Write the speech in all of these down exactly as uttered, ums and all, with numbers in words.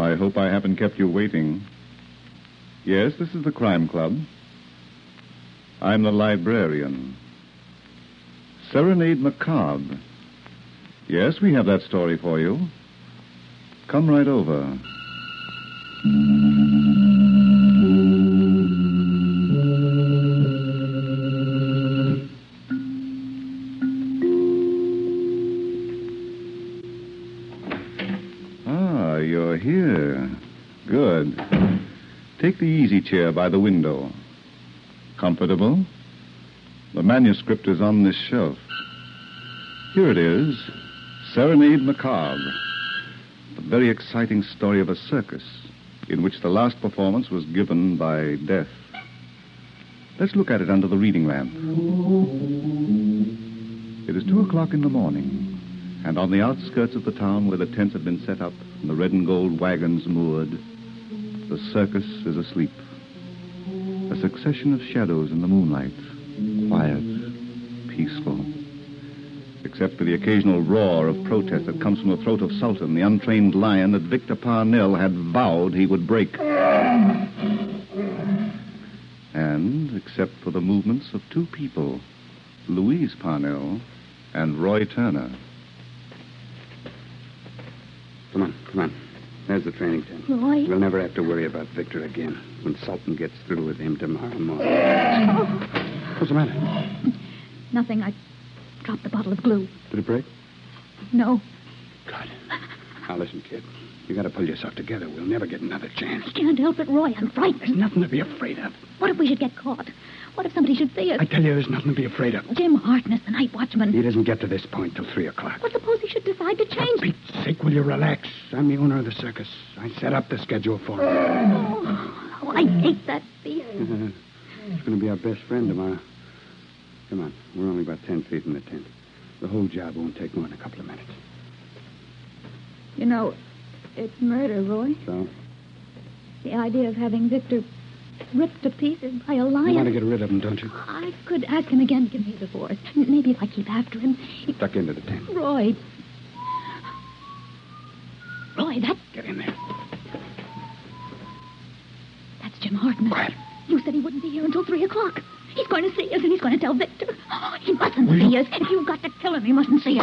I hope I haven't kept you waiting. Yes, this is the Crime Club. I'm the librarian. Serenade Macabre. Yes, we have that story for you. Come right over. Ah, you're here. Good. Take the easy chair by the window. Comfortable? The manuscript is on this shelf. Here it is. Serenade Macabre. A very exciting story of a circus in which the last performance was given by death. Let's look at it under the reading lamp. It is two o'clock in the morning, and on the outskirts of the town where the tents have been set up and the red and gold wagons moored, the circus is asleep. A succession of shadows in the moonlight, quiet, peaceful. Except for the occasional roar of protest that comes from the throat of Sultan, the untrained lion that Victor Parnell had vowed he would break. And, except for the movements of two people, Louise Parnell and Roy Turner. Come on, come on. There's the training tent. Roy? We'll never have to worry about Victor again when Sultan gets through with him tomorrow morning. Oh. What's the matter? Nothing. I dropped the bottle of glue. Did it break? No. Good. Now, listen, kid. You gotta pull yourself together. We'll never get another chance. I can't help it, Roy. I'm frightened. There's nothing to be afraid of. What if we should get caught? What if somebody should see us? I tell you, there's nothing to be afraid of. Jim Harkness, the night watchman. He doesn't get to this point till three o'clock. Well, suppose he should decide to change... For Pete's sake, will you relax? I'm the owner of the circus. I set up the schedule for him. Oh, oh I hate that beast. It's going to be our best friend tomorrow. Come on. We're only about ten feet from the tent. The whole job won't take more than a couple of minutes. You know, it's murder, Roy. So? The idea of having Victor ripped to pieces by a lion. You want to get rid of him, don't you? I could ask him again to give me the divorce. Maybe if I keep after him... He... Duck into the tent. Roy. Roy, that... Get in there. That's Jim Harkness. Quiet. You said he wouldn't be here until three o'clock. He's going to see us, and he's going to tell Victor. Oh, he mustn't Will see you... us. If you've got to kill him, he mustn't see us.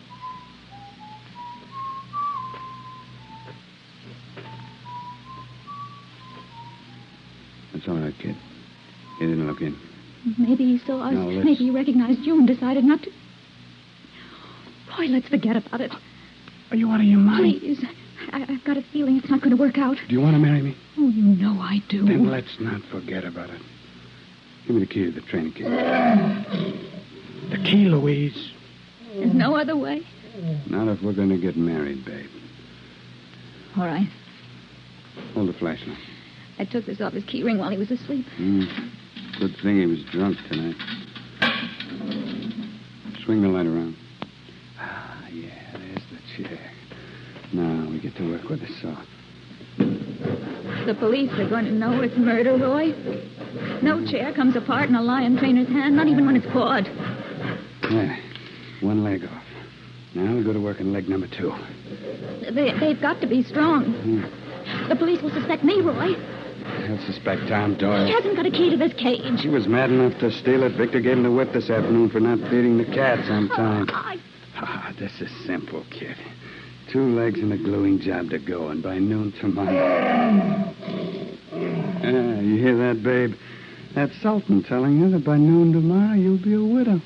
It's all right, kid. He didn't look in. Maybe he saw us. No, let's... Maybe he recognized you and decided not to... Roy, let's forget about it. Are you out of your mind? Please. I- I've got a feeling it's not going to work out. Do you want to marry me? Oh, you know I do. Then let's not forget about it. Give me the key to the training kit. The key, Louise. There's no other way. Not if we're going to get married, babe. All right. Hold the flashlight. I took this off his key ring while he was asleep. Mm. Good thing he was drunk tonight. Swing the light around. Ah, yeah, there's the chair. Now we get to work with the saw. The police are going to know it's murder, Roy. No chair comes apart in a lion trainer's hand, not even when it's pawed. There. One leg off. Now we go to work on leg number two. They, they've got to be strong. Mm. The police will suspect me, Roy. They'll suspect Tom Doyle. He hasn't got a key to this cage. He was mad enough to steal it. Victor gave him the whip this afternoon for not feeding the cats on time. Oh, I... Ah, this is simple, kid. Two legs and a gluing job to go, and by noon tomorrow... Ah, you hear that, babe? That's Sultan telling you that by noon tomorrow you'll be a widow.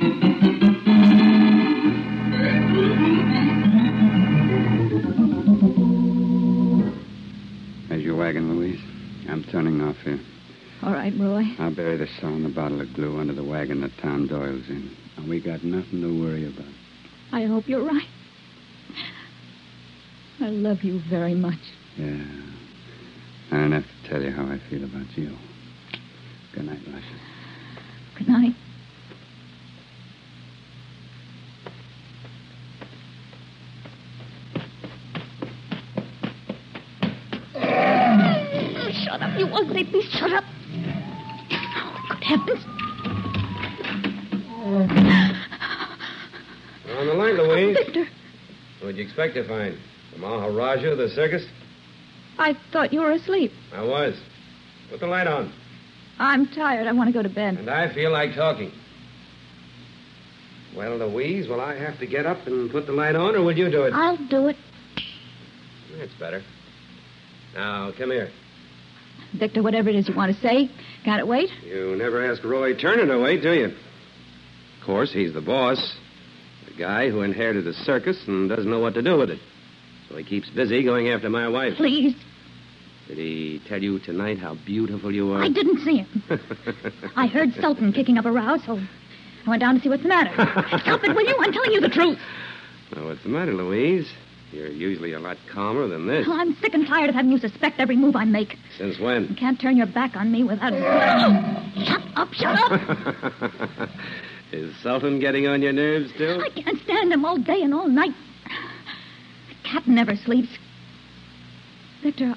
There's your wagon, Louise. I'm turning off here. All right, Roy. I'll bury the saw and the bottle of glue under the wagon that Tom Doyle's in. And we got nothing to worry about. I hope you're right. I love you very much. Yeah. I don't have to tell you how I feel about you. Good night, Luscious. Good night. Shut up, you ugly beast. Shut up. Oh, good heavens. You're on the line, Louise. Victor. What'd you expect to find? The Maharaja of the circus? I thought you were asleep. I was. Put the light on. I'm tired. I want to go to bed. And I feel like talking. Well, Louise, will I have to get up and put the light on, or will you do it? I'll do it. That's better. Now, come here. Victor, whatever it is you want to say, can't it wait? You never ask Roy Turner to wait, do you? Of course, he's the boss. The guy who inherited a circus and doesn't know what to do with it. So he keeps busy going after my wife. Please. Did he tell you tonight how beautiful you are? I didn't see him. I heard Sultan kicking up a row, so I went down to see what's the matter. Stop it, will you? I'm telling you the truth. Now, what's the matter, Louise? You're usually a lot calmer than this. Oh, I'm sick and tired of having you suspect every move I make. Since when? You can't turn your back on me without... Oh, shut up, shut up! Is Sultan getting on your nerves, too? I can't stand him all day and all night. The cat never sleeps. Victor,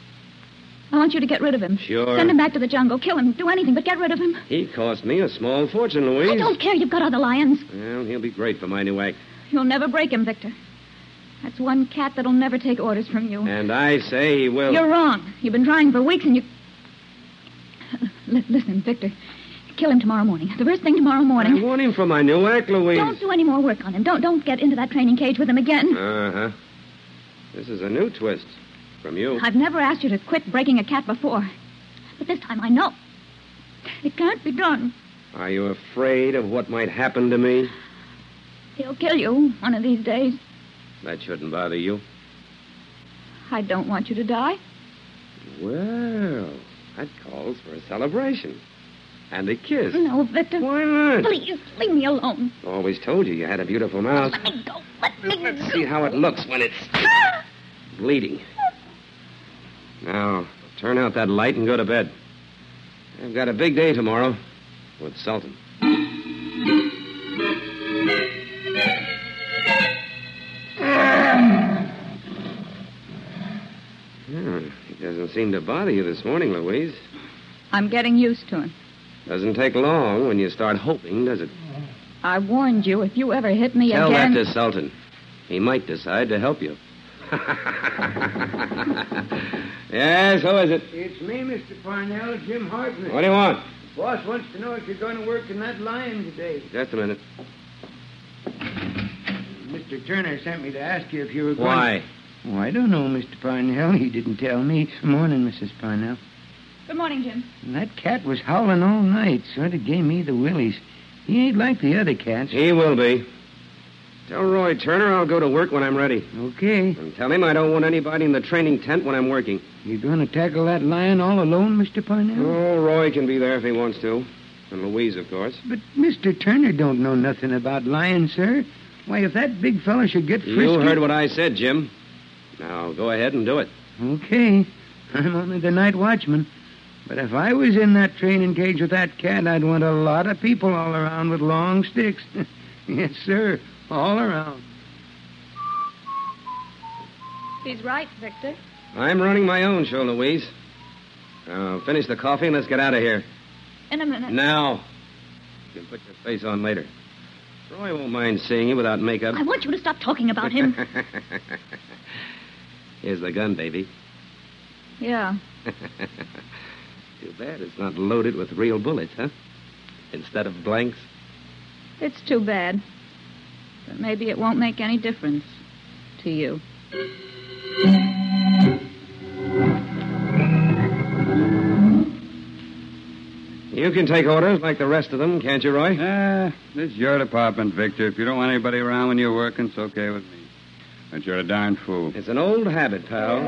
I want you to get rid of him. Sure. Send him back to the jungle. Kill him. Do anything, but get rid of him. He cost me a small fortune, Louise. I don't care. You've got other lions. Well, he'll be great for my new act. You'll never break him, Victor. That's one cat that'll never take orders from you. And I say he will. You're wrong. You've been trying for weeks and you... L- listen, Victor. Kill him tomorrow morning. The first thing tomorrow morning. I want him for my new act, Louise. Don't do any more work on him. Don't don't get into that training cage with him again. Uh-huh. This is a new twist from you. I've never asked you to quit breaking a cat before. But this time I know. It can't be done. Are you afraid of what might happen to me? He'll kill you one of these days. That shouldn't bother you. I don't want you to die. Well, that calls for a celebration. And a kiss. No, Victor. Why not? Please, leave me alone. Always told you you had a beautiful mouth. Let me go. Let me Let's go. see how it looks when it's bleeding. Now, turn out that light and go to bed. I've got a big day tomorrow with Sultan. Yeah, he doesn't seem to bother you this morning, Louise. I'm getting used to him. Doesn't take long when you start hoping, does it? I warned you. If you ever hit me Tell again... that to Sultan. He might decide to help you. Yes, who is it? It's me, Mister Parnell, Jim Hartman. What do you want? The boss wants to know if you're going to work in that lion today. Just a minute. Mister Turner sent me to ask you if you were going... Why? Oh, I don't know, Mister Parnell. He didn't tell me. Morning, Missus Parnell. Good morning, Jim. That cat was howling all night. Sort of gave me the willies. He ain't like the other cats. He will be. Tell Roy Turner I'll go to work when I'm ready. Okay. And tell him I don't want anybody in the training tent when I'm working. You going to tackle that lion all alone, Mister Parnell? Oh, Roy can be there if he wants to. And Louise, of course. But Mister Turner don't know nothing about lions, sir. Why, if that big fella should get frisky... You heard what I said, Jim. Now, go ahead and do it. Okay. I'm only the night watchman. But if I was in that training cage with that cat, I'd want a lot of people all around with long sticks. Yes, sir. All around. He's right, Victor. I'm running my own show, Louise. Now, finish the coffee and let's get out of here. In a minute. Now. You can put your face on later. Roy won't mind seeing you without makeup. I want you to stop talking about him. Here's the gun, baby. Yeah. Too bad it's not loaded with real bullets, huh? Instead of blanks. It's too bad. But maybe it won't make any difference to you. You can take orders like the rest of them, can't you, Roy? Ah, this is your department, Victor. If you don't want anybody around when you're working, it's okay with me. But you're a darn fool. It's an old habit, pal.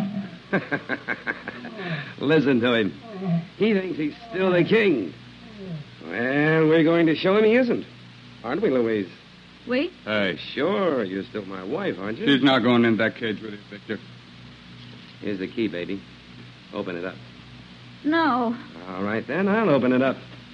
Listen to him. He thinks he's still the king. Well, we're going to show him he isn't. Aren't we, Louise? We? Hey, Sure, you're still my wife, aren't you? she's not going in that cage with you, Victor. Here's the key, baby. Open it up. No. All right, then, I'll open it up.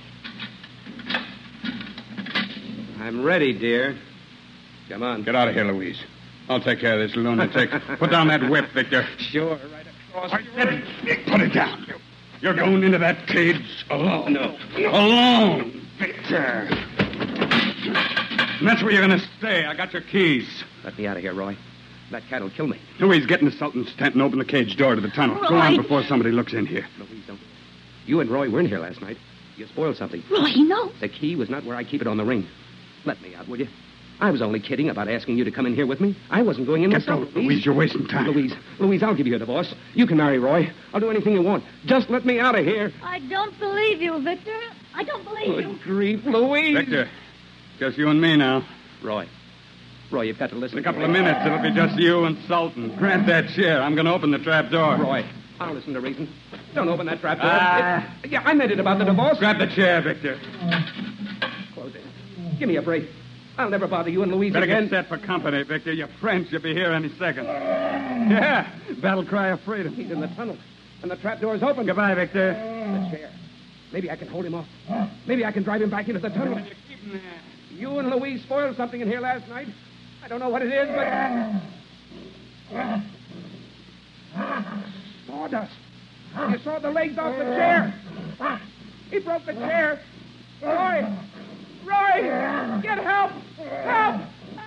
I'm ready, dear. Come on. Get out of here, Louise. I'll take care of this lunatic. Put down that whip, Victor. Sure, right across. Are you ready? Put it down. You're going into that cage alone. No. Alone, Victor. And that's where you're going to stay. I got your keys. Let me out of here, Roy. That cat'll kill me. Louise, get in the Sultan's tent and open the cage door to the tunnel. Go Roy. on before somebody looks in here. Louise, don't. You and Roy were in here last night. You spoiled something. Roy, no. The key was not where I keep it on the ring. Let me out, will you? I was only kidding about asking you to come in here with me. I wasn't going in Get myself. out, Louise. You're wasting time. Louise, Louise, I'll give you a divorce. You can marry Roy. I'll do anything you want. Just let me out of here. I don't believe you, Victor. I don't believe you. Good grief, Louise. Victor, just you and me now. Roy. Roy, you've got to listen In a to couple me. of minutes, it'll be just you and Sultan. Grant that chair. I'm going to open the trap door. Roy, I'll listen to reason. Don't open that trap door. Ah. It- yeah, I meant it about the divorce. Grab the chair, Victor. Close it. Give me a break. I'll never bother you and Louise Better again. get set for company, Victor. Your friend should be here any second. Yeah, battle cry of freedom. He's in the tunnel, and the trap door's open. Goodbye, Victor. The chair. Maybe I can hold him off. Maybe I can drive him back into the tunnel. You and Louise spoiled something in here last night. I don't know what it is, but... Sawdust. You saw the legs off the chair. He broke the chair. Roy! Roy! Get help! Help!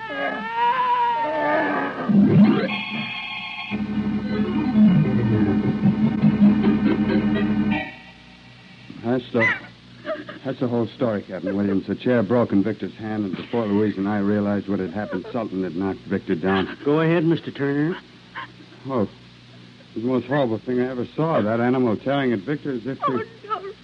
That's the, that's the whole story, Captain Williams. The chair broke in Victor's hand, and before Louise and I realized what had happened, Sultan had knocked Victor down. Go ahead, Mister Turner. Oh, it was the most horrible thing I ever saw. That animal tearing at Victor as if he... Oh, no, Roy.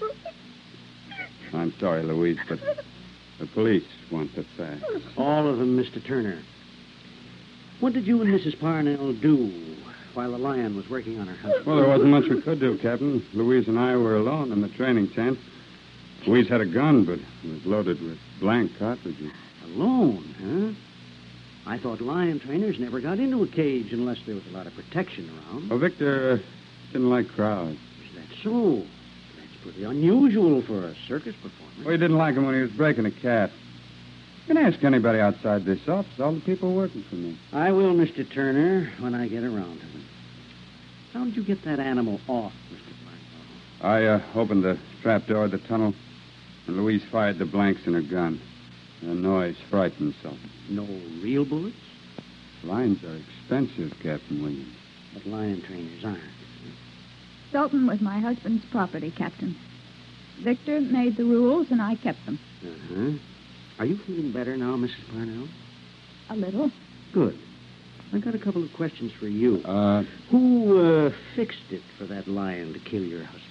I'm sorry, Louise, but the police want the facts. All of them, Mister Turner. What did you and Missus Parnell do while the lion was working on her husband? Well, there wasn't much we could do, Captain. Louise and I were alone in the training tent. Louise had a gun, but it was loaded with blank cartridges. Alone, huh? I thought lion trainers never got into a cage unless there was a lot of protection around. Well, Victor uh, didn't like crowds. Is that so? That's pretty unusual for a circus performer. Well, he didn't like him when he was breaking a cat. You can ask anybody outside this office, all the people working for me. I will, Mister Turner, when I get around to them. How did you get that animal off, Mister Parnell? I uh, opened the trap door of the tunnel, and Louise fired the blanks in her gun. The noise frightened Sultan. No real bullets? Lions are expensive, Captain Williams. But lion trainers aren't. Sultan was my husband's property, Captain. Victor made the rules, and I kept them. Uh-huh. Are you feeling better now, Missus Parnell? A little. Good. I got a couple of questions for you. Uh, Who uh, fixed it for that lion to kill your husband?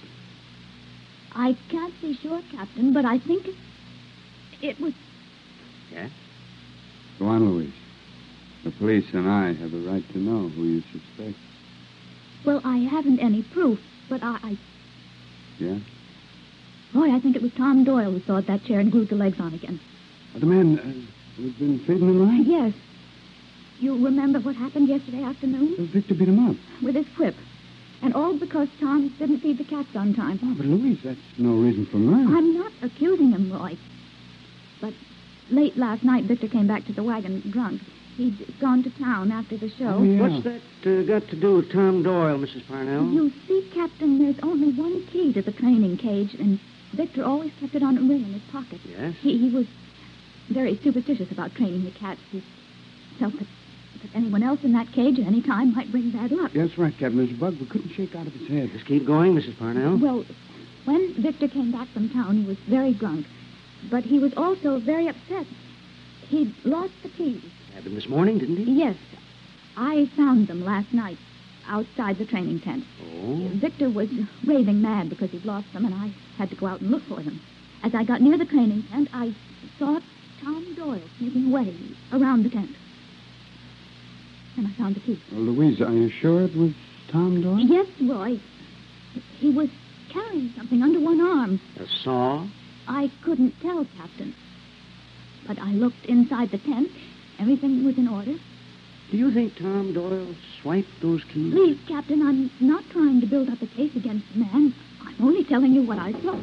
I can't be sure, Captain, but I think it, it was... Yeah? go on, Louise. The police and I have a right to know who you suspect. Well, I haven't any proof, but I... I Yeah? Roy, I think it was Tom Doyle who sawed that chair and glued the legs on again. Uh, the man uh, who's been feeding him right? Yes. You remember what happened yesterday afternoon? Well, Victor beat him up. With his whip. And all because Tom didn't feed the cats on time. Oh, but Louise, that's no reason for murder. I'm not accusing him, Roy. But late last night, Victor came back to the wagon drunk. He'd gone to town after the show. Oh, yeah. What's that uh, got to do with Tom Doyle, Missus Parnell? You see, Captain, there's only one key to the training cage, and Victor always kept it on a ring in his pocket. Yes? He, he was very superstitious about training the cats. He felt that, that anyone else in that cage at any time might bring bad luck. Yeah, that's right, Captain. There's a bug we couldn't shake out of his head. Just keep going, Missus Parnell. Well, when Victor came back from town, he was very drunk. But he was also very upset. He'd lost the keys. Happened this morning, didn't he? Yes. I found them last night outside the training tent. Oh? Victor was raving mad because he'd lost them, and I had to go out and look for them. As I got near the training tent, I saw Tom Doyle sneaking away around the tent. And I found the key. Well, Louise, are you sure it was Tom Doyle? Yes, Roy. He was carrying something under one arm. A saw? I couldn't tell, Captain. But I looked inside the tent. Everything was in order. Do you think Tom Doyle swiped those keys? Please, Captain, I'm not trying to build up a case against the man. I'm only telling you what I saw.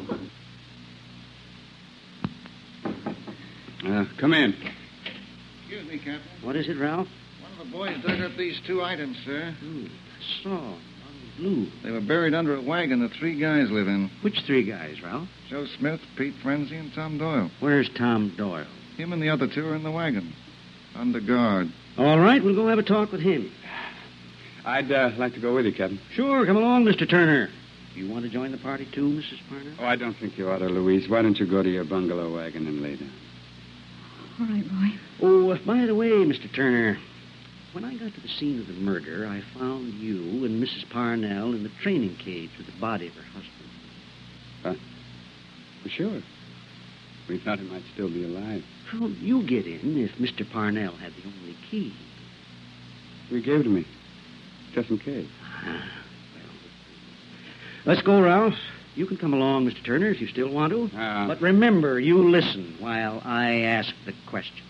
Uh, come in. Excuse me, Captain. What is it, Ralph? One of the boys dug up these two items, sir. Hmm, a saw on blue. They were buried under a wagon the three guys live in. Which three guys, Ralph? Joe Smith, Pete Frenzy, and Tom Doyle. Where's Tom Doyle? Him and the other two are in the wagon. Under guard. All right, we'll go have a talk with him. I'd uh, like to go with you, Captain. Sure, come along, Mister Turner. You want to join the party, too, Missus Parnell? Oh, I don't think you ought to, Louise. Why don't you go to your bungalow wagon and lay down? All right, Roy. Oh, uh, by the way, Mister Turner, when I got to the scene of the murder, I found you and Missus Parnell in the training cage with the body of her husband. Huh? Well, sure. We thought he might still be alive. Well, you get in if Mister Parnell had the only key. He gave it to me. Just in case. Ah, well, let's go, Ralph. You can come along, Mister Turner, if you still want to. Uh, but remember, you listen while I ask the question.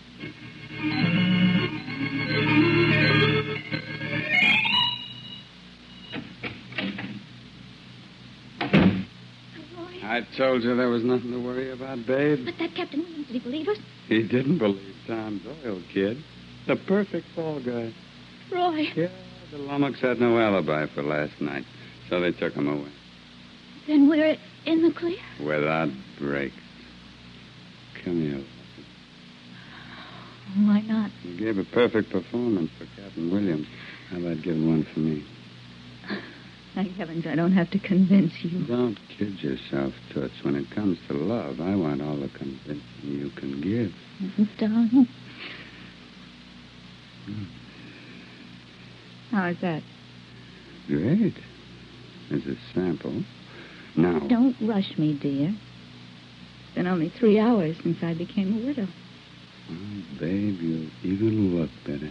I told you there was nothing to worry about, babe. But that Captain Williams, did he believe us? He didn't believe Tom Doyle, kid. The perfect fall guy. Roy. Yeah, the Lummox had no alibi for last night, so they took him away. Then we're in the clear? Without breaks. Come here. Why not? You gave a perfect performance for Captain Williams. How about giving one for me? Thank heavens I don't have to convince you. Don't kid yourself, Toots. When it comes to love, I want all the convincing you can give. Darling. Hmm. How is that? Great. As a sample. Now... Don't rush me, dear. It's been only three hours since I became a widow. Oh, babe, you even look better.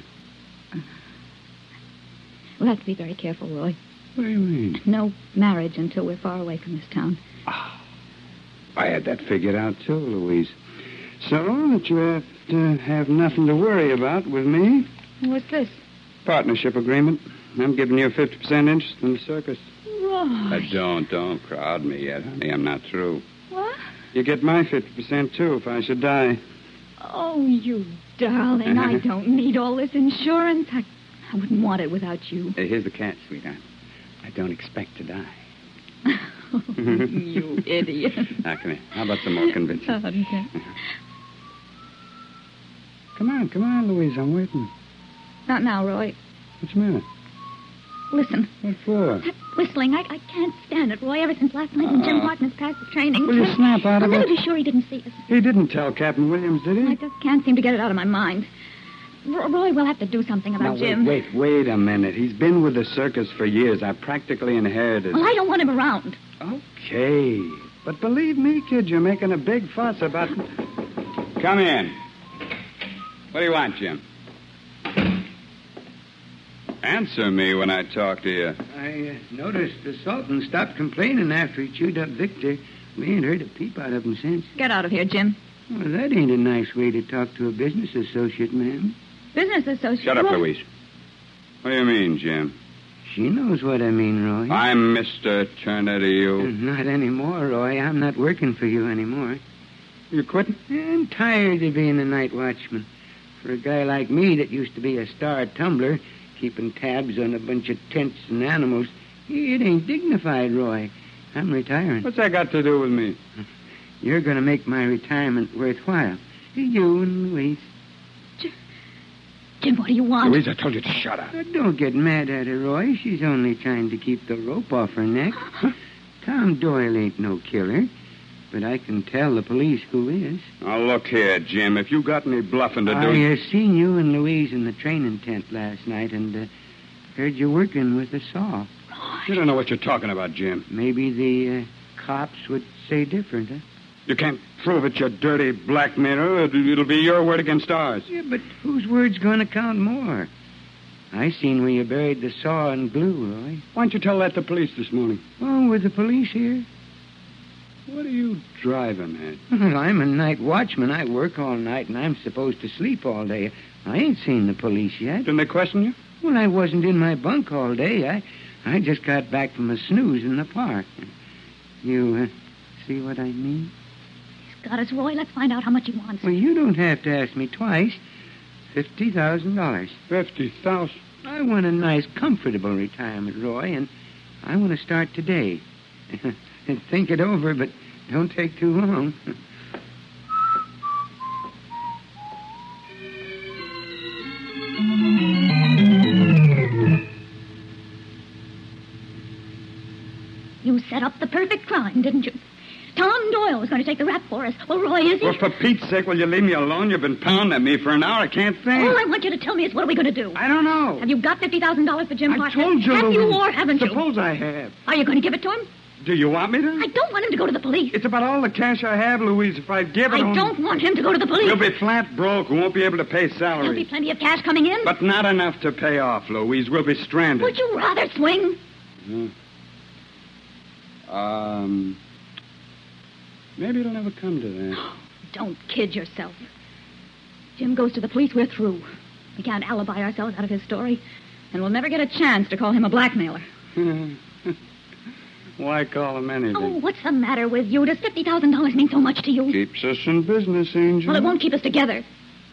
We'll have to be very careful, Roy. What do you mean? No marriage until we're far away from this town. Oh, I had that figured out, too, Louise. So that you have to have nothing to worry about with me. What's this? Partnership agreement. I'm giving you a fifty percent interest in the circus. Roy. Uh, don't, don't crowd me yet, honey. I'm not through. What? You get my fifty percent, too, if I should die. Oh, you darling. I don't need all this insurance. I, I wouldn't want it without you. Hey, here's the catch, sweetheart. I don't expect to die. Oh, you idiot. Now, come here. How about some more convincing? Okay. Come on, come on, Louise. I'm waiting. Not now, Roy. What's the matter? Listen. What for? That whistling, I, I can't stand it, Roy. Ever since last night when Jim Uh-uh. Harkness passed the training. Will you snap out of I'm it? going to be sure he didn't see us. He didn't tell Captain Williams, did he? I just can't seem to get it out of my mind. R- Roy, we'll have to do something about now, Jim. wait, wait, wait a minute. He's been with the circus for years. I practically inherited... Well, I don't want him around. Okay. But believe me, kid, you're making a big fuss about... Come in. What do you want, Jim? Answer me when I talk to you. I uh, noticed the Sultan stopped complaining after he chewed up Victor. We ain't heard a peep out of him since. Get out of here, Jim. Well, that ain't a nice way to talk to a business associate, ma'am. Business associate. Shut up, Roy. Louise. What do you mean, Jim? She knows what I mean, Roy. I'm Mister Turner to you. Not anymore, Roy. I'm not working for you anymore. You quitting? I'm tired of being a night watchman. For a guy like me that used to be a star tumbler, keeping tabs on a bunch of tents and animals, it ain't dignified, Roy. I'm retiring. What's that got to do with me? You're going to make my retirement worthwhile. You and Louise. Jim, what do you want? Louise, I told you to shut up. Uh, don't get mad at her, Roy. She's only trying to keep the rope off her neck. Tom Doyle ain't no killer. But I can tell the police who is. Now, look here, Jim. If you got any bluffing to do... I uh, seen you and Louise in the training tent last night and uh, heard you working with a saw. You don't know what you're talking about, Jim. Maybe the uh, cops would say different, huh? You can't prove it, you dirty blackmailer. It'll be your word against ours. Yeah, but whose word's going to count more? I seen where you buried the saw in glue, Roy. Why don't you tell that to police this morning? Oh, with the police here? What are you driving at? Well, I'm a night watchman. I work all night, and I'm supposed to sleep all day. I ain't seen the police yet. Didn't they question you? Well, I wasn't in my bunk all day. I I just got back from a snooze in the park. You uh, see what I mean? He's got us, Roy. Let's find out how much he wants. Well, you don't have to ask me twice. Fifty thousand dollars. Fifty thousand. I want a nice, comfortable retirement, Roy, and I want to start today. Think it over, but don't take too long. mind, didn't you? Tom Doyle was going to take the rap for us. Well, Roy, is he? Well, for Pete's sake, will you leave me alone? You've been pounding me for an hour. I can't think. All I want you to tell me is what are we going to do? I don't know. Have you got fifty thousand dollars for Jim I Parker? told you, Have Louise. you or haven't you? Suppose I have. Are you going to give it to him? Do you want me to? I don't want him to go to the police. It's about all the cash I have, Louise. If I give it I on... don't want him to go to the police. We'll be flat broke. We won't be able to pay There'll be salary. plenty of cash coming in. But not enough to pay off, Louise. We'll be stranded. Would you rather swing? Hmm. Um... Maybe it'll never come to that. Don't kid yourself. Jim goes to the police, we're through. We can't alibi ourselves out of his story, and we'll never get a chance to call him a blackmailer. Why call him anything? Oh, what's the matter with you? Does fifty thousand dollars mean so much to you? Keeps us in business, Angel. Well, it won't keep us together.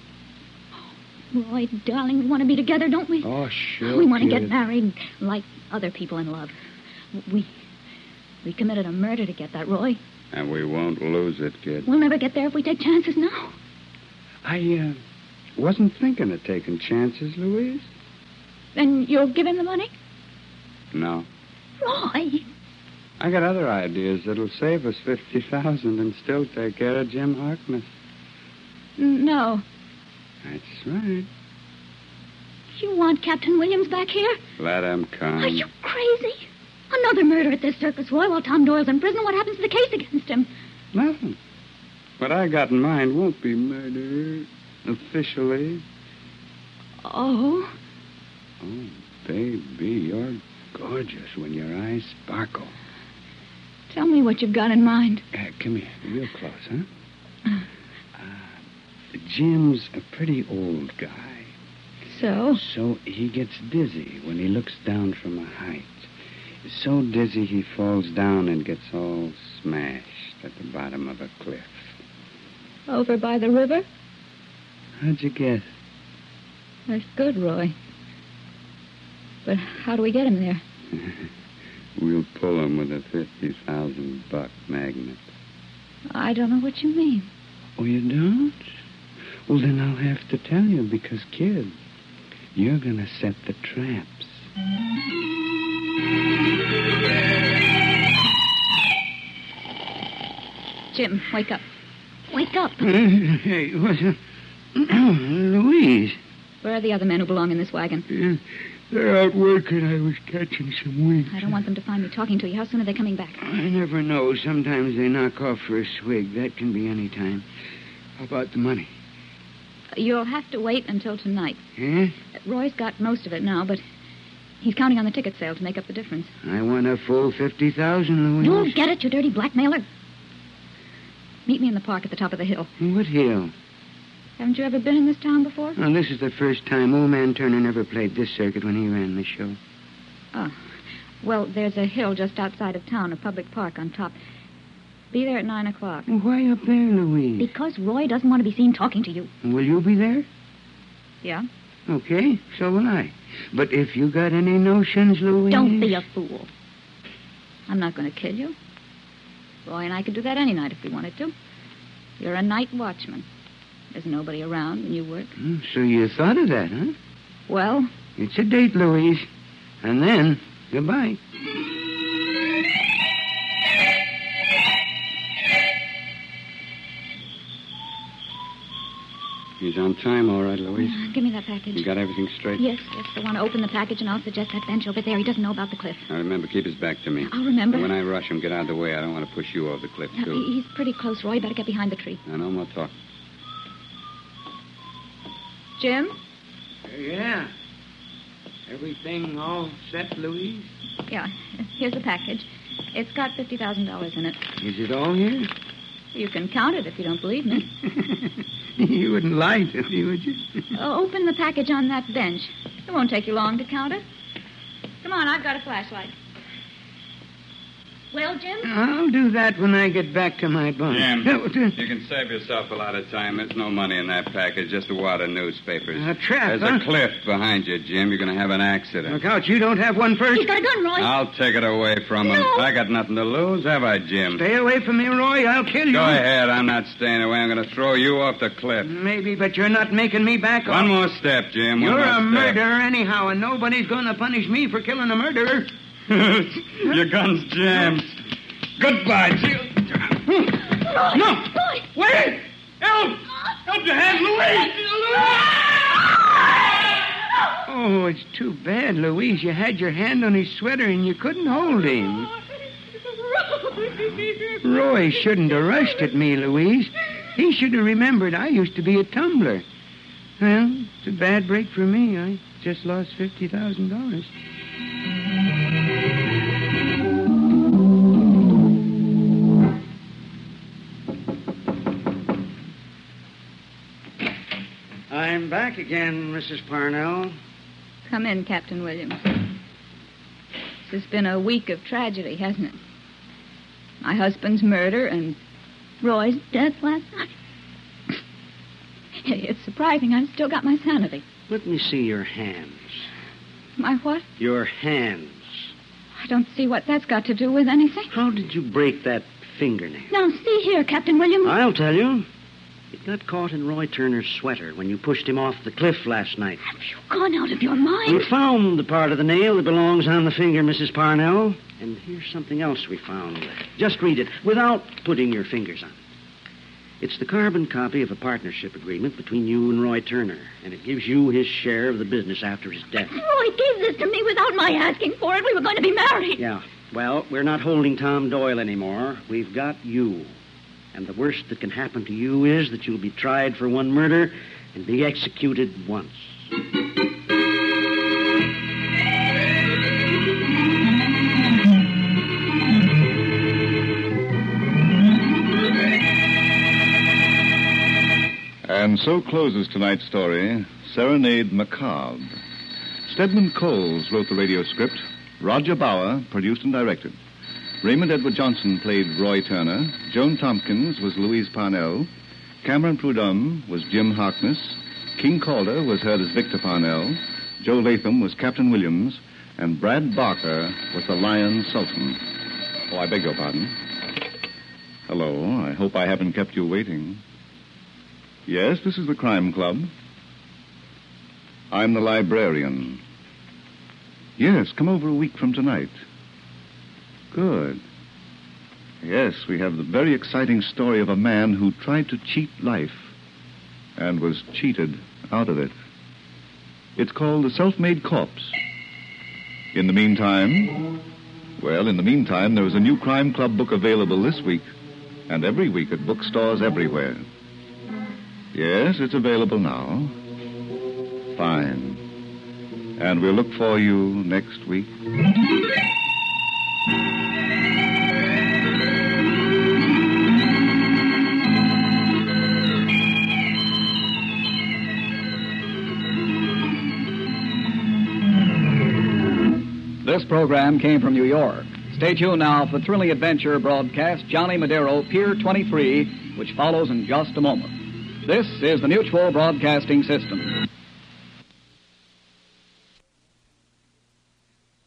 Roy, darling, we want to be together, don't we? Oh, sure. We want to kid. get married like other people in love. We we committed a murder to get that, Roy. And we won't lose it, kid. We'll never get there if we take chances now. I, uh, wasn't thinking of taking chances, Louise. Then you'll give him the money? No. Roy! I got other ideas that'll save us fifty thousand and still take care of Jim Harkness. No. That's right. You want Captain Williams back here? Let him come. Are you crazy? Another murder at this circus, Roy, while Tom Doyle's in prison. What happens to the case against him? Nothing. What I got in mind won't be murder officially. Oh? Oh, baby, you're gorgeous when your eyes sparkle. Tell me what you've got in mind. Uh, come here, real close, huh? Uh, Jim's a pretty old guy. So? So he gets dizzy when he looks down from a height. So dizzy he falls down and gets all smashed at the bottom of a cliff. Over by the river? How'd you guess? That's good, Roy. But how do we get him there? We'll pull him with a fifty thousand buck magnet. I don't know what you mean. Oh, you don't? Well, then I'll have to tell you because, kid, you're going to set the traps. Jim, wake up. Wake up. Hey, what's up? Louise. Where are the other men who belong in this wagon? Yeah, they're out working. I was catching some winks. I don't want them to find me talking to you. How soon are they coming back? I never know. Sometimes they knock off for a swig. That can be any time. How about the money? You'll have to wait until tonight. Yeah? Roy's got most of it now, but he's counting on the ticket sale to make up the difference. I want a full fifty thousand, Louise. You'll get it, you dirty blackmailer. Meet me in the park at the top of the hill. What hill? Haven't you ever been in this town before? Well, this is the first time Old Man Turner never played this circuit when he ran the show. Oh. Well, there's a hill just outside of town, a public park on top. Be there at nine o'clock. Why up there, Louise? Because Roy doesn't want to be seen talking to you. Will you be there? Yeah? Okay, so will I. But if you got any notions, Louise... Don't be a fool. I'm not going to kill you. Roy and I could do that any night if we wanted to. You're a night watchman. There's nobody around when you work. Hmm, So you thought of that, huh? Well, It's a date, Louise. And then, goodbye. He's on time, all right, Louise. give me that package. You got everything straight? Yes, yes. I want to open the package, and I'll suggest that bench over there. He doesn't know about the cliff. Now, remember, keep his back to me. I'll remember. And when I rush him, get out of the way. I don't want to push you over the cliff, Now, too. he- he's pretty close, Roy. Better get behind the tree. Now, no more talk. Jim? Yeah. Everything all set, Louise? Yeah, here's the package. It's got fifty thousand dollars in it. Is it all here? You can count it if you don't believe me. You wouldn't lie to me, would you? Uh, open the package on that bench. It won't take you long to count it. Come on, I've got a flashlight. Well, Jim? I'll do that when I get back to my bunk. Jim, you can save yourself a lot of time. There's no money in that package, just a wad of newspapers. A trap, There's huh? a cliff behind you, Jim. You're going to have an accident. Look out, you don't have one first. He's got a gun, Roy. I'll take it away from him. No. I got nothing to lose, have I, Jim? Stay away from me, Roy. I'll kill you. Go ahead. I'm not staying away. I'm going to throw you off the cliff. Maybe, but you're not making me back off. One more step, Jim. One You're more a step. murderer anyhow, and nobody's going to punish me for killing a murderer. Your gun's jammed. Goodbye, Jill. Roy! No! Roy! Wait! Help! Help your hand, Louise! Oh, it's too bad, Louise. You had your hand on his sweater and you couldn't hold him. Roy shouldn't have rushed at me, Louise. He should have remembered I used to be a tumbler. Well, it's a bad break for me. I just lost fifty thousand dollars. I'm back again, Missus Parnell. Come in, Captain Williams. This has been a week of tragedy, hasn't it? My husband's murder and Roy's death last night. It's surprising I've still got my sanity. Let me see your hands. my what? Your hands. I don't see what that's got to do with anything. How did you break that fingernail? Now, see here, Captain Williams. I'll tell you. It got caught in Roy Turner's sweater when you pushed him off the cliff last night. Have you gone out of your mind? We found the part of the nail that belongs on the finger, Missus Parnell. And here's something else we found. Just read it without putting your fingers on it. It's the carbon copy of a partnership agreement between you and Roy Turner, and it gives you his share of the business after his death. Roy gave this to me without my asking for it. We were going to be married. Yeah. Well, we're not holding Tom Doyle anymore. We've got you. And the worst that can happen to you is that you'll be tried for one murder and be executed once. And so closes tonight's story, Serenade Macabre. Stedman Coles wrote the radio script. Roger Bauer produced and directed. Raymond Edward Johnson played Roy Turner. Joan Tompkins was Louise Parnell. Cameron Prudhomme was Jim Harkness. King Calder was heard as Victor Parnell. Joe Latham was Captain Williams. And Brad Barker was the Lion Sultan. Oh, I beg your pardon. Hello, I hope I haven't kept you waiting. Yes, this is the Crime Club. I'm the librarian. Yes, come over a week from tonight. Good. Yes, we have the very exciting story of a man who tried to cheat life and was cheated out of it. It's called The Self-Made Corpse. In the meantime, well, in the meantime, there is a new Crime Club book available this week and every week at bookstores everywhere. Yes, it's available now. Fine. And we'll look for you next week. This program came from New York. Stay tuned now for the thrilling adventure broadcast Johnny Madero, Pier twenty-three, which follows in just a moment. This is the Mutual Broadcasting System.